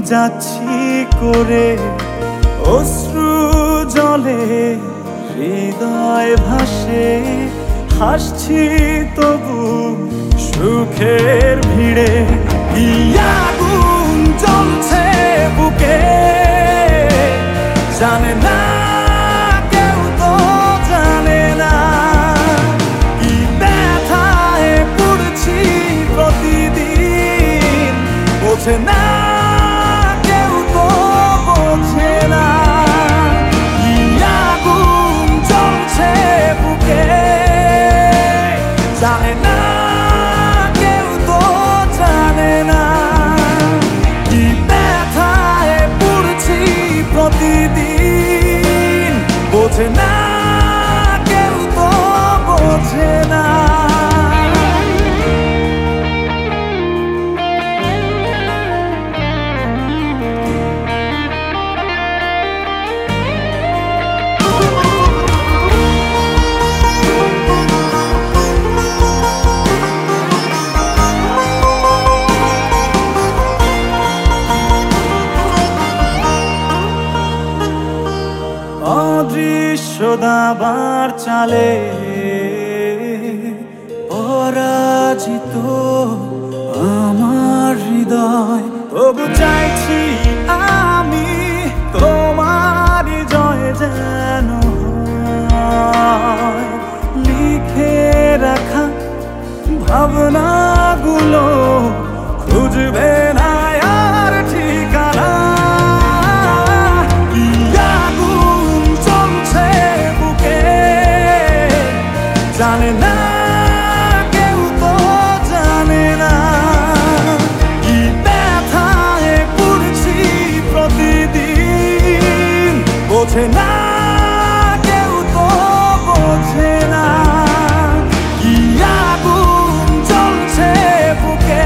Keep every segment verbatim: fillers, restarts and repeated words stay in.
যাচ্ছি করে অশ্রু জলে হৃদয় ভাসে, হাসছি তবু সুখের ভিড়ে। কি আগুন জ্বলছে বুকে জানে না কেউ, তো জানে না কি ব্যথায় পড়ছি প্রতিদিন, বোঝে না কেউ, তো বোঝে না। কি আগুন জ্বলছে বুকে জানে না কেউ, তো জানে না কি ব্যথায় পড়ছি প্রতিদিন, বোঝে না কেউ, তো বোঝে না। অদৃশ্য দাবার চালে পরাজিত আমার হৃদয়, তবু চাইছি আমি তোমার জয় যেন হয়। লিখে রাখা ভাবনাগুলো খুঁজবে না আর ঠিকানা। জানে না কেউ, তো জানে না কি ব্যথায় পড়ছি প্রতিদিন, বোঝে না কেউ, তো বোঝে না। কি আগুন জ্বলছে বুকে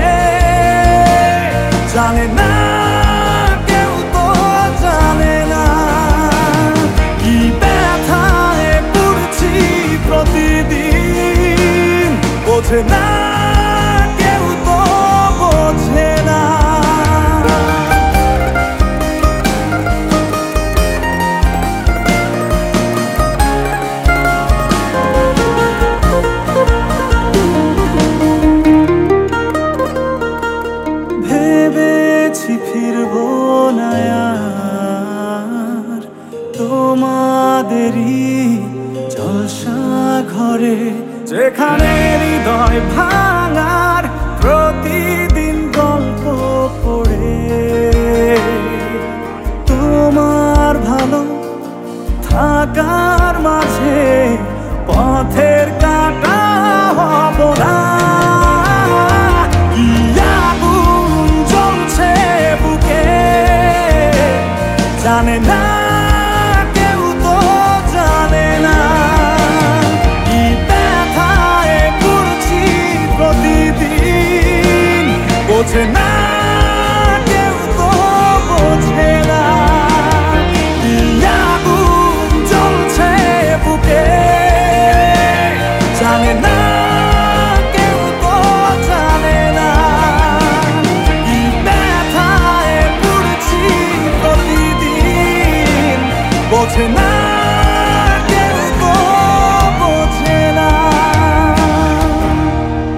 জানে না কেউ, তো জানে না কি ব্যথায় পড়ছি প্রতিদিন, বোঝে না কেউ, তো বোঝে না। ভেবেছি ফিরবো না আর তোমাদেরই জলসা ঘরে, যেখানে হৃদয় ভাঙার প্রতিদিন গল্প পড়ে। তোমার ভালো থাকার মাঝে পথের কাঁটা হব না। কি আগুন জ্বলছে বুকে জানে না কেউ, তো জানে না কি ব্যথায় পড়ছি প্রতিদিন, বোঝে না কেউ, তো বোঝে না। কি আগুন জ্বলছে বুকে জানে না কেউ, তো জানে না কি ব্যথায় পড়ছি প্রতিদিন, বোঝে না।